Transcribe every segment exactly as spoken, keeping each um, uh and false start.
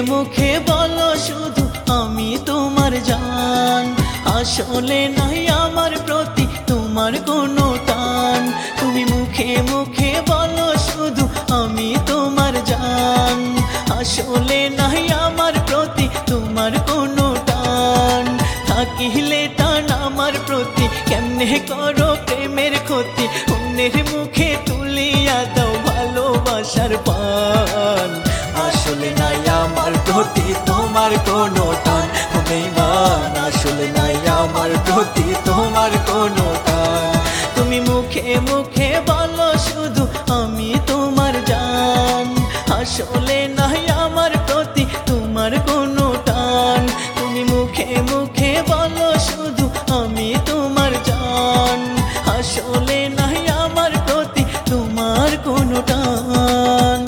মুখে বলো শুধু আমি তোমার জান, আসলে নাই আমার প্রতি তোমার কোনো টান। তুমি মুখে মুখে বলো শুধু আমি তোমার জান, আসলে নাই আমার প্রতি তোমার কোনো টান। থাকিলে টান আমার প্রতি কেমনে করো প্রেমের ক্ষতি, অন্যের মুখে তুলিয়া দাও ভালোবাসার পান। আসলে নাই আমার প্রতি তোমার কোনো টান, ও বেঈমান আসলে নাই আমার প্রতি তোমার কোনো টান। তুমি মুখে মুখে বলো শুধু আমি তোমার জান, আসলে নাই আমার প্রতি তোমার কোনো টান। তুমি মুখে মুখে বলো শুধু আমি তোমার জান, আসলে নাই আমার প্রতি তোমার কোনো টান।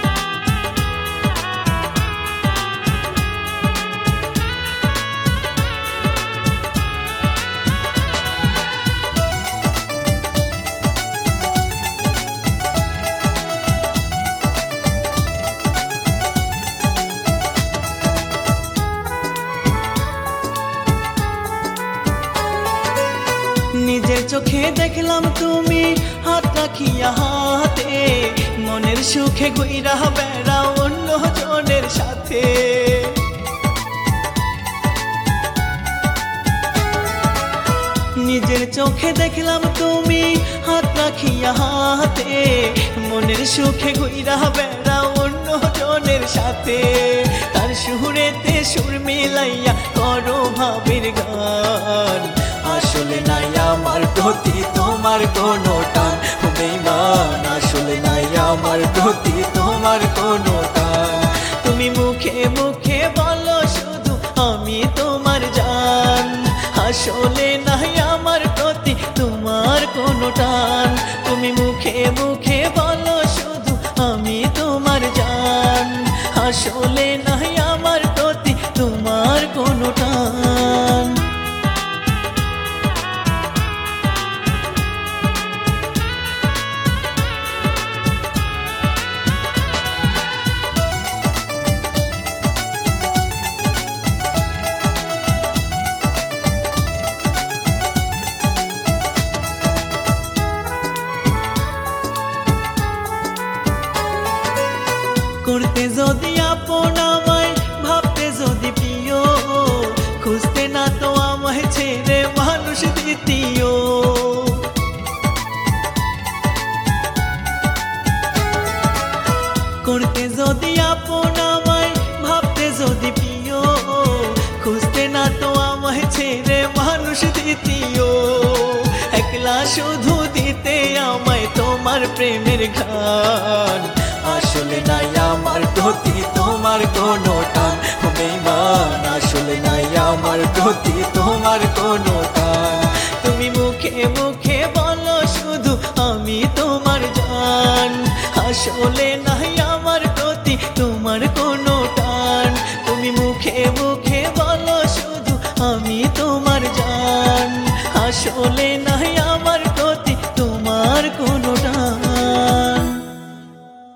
নিজের চোখে দেখলাম তুমি হাত রাখিয়া হাতে, মনের সুখে ঘুইরা বেড়াও অন্য জনের সাথে। নিজের চোখে দেখলাম তুমি হাত রাখিয়া হাতে, মনের সুখে ঘুইরা বেড়াও অন্য জনের সাথে। তার সুরেতে সুর মিলাইয়া করো ভাবের গান, আসলে নাই আমার প্রতি তোমার কোনো টান, ও বেঈমান আসলে নাই আমার প্রতি তোমার কোনো টান। তুমি মুখে মুখে বলো শুধু আমি তোমার জান, আসলে নাই আমার প্রতি তোমার কোনো টান। তুমি মুখে মুখে বলো শুধু আমি তোমার জান, আসলে নাই আমার প্রতি তোমার কোনো টান। করতে যদি আপন আমায়, ভাবতে যদি প্রিয়, খুঁজতে না তো আমায় ছেড়ে মানুষ দ্বিতীয়। করতে যদি আপন আমায়, ভাবতে যদি প্রিয়, খুঁজতে না তো আমায় ছেড়ে মানুষ দ্বিতীয়। একলা শুধু দিতে আমায় তোমার প্রেমের গান, আসলে নাই আমার প্রতি তোমার কোনো টান, ও বেঈমান আসলে নাই আমার প্রতি তোমার কোনো টান। তুমি মুখে মুখে বলো শুধু আমি তোমার জান, আসলে নাই আমার প্রতি তোমার কোনো টান। তুমি মুখে মুখে বলো শুধু আমি তোমার জান, আসলে নাই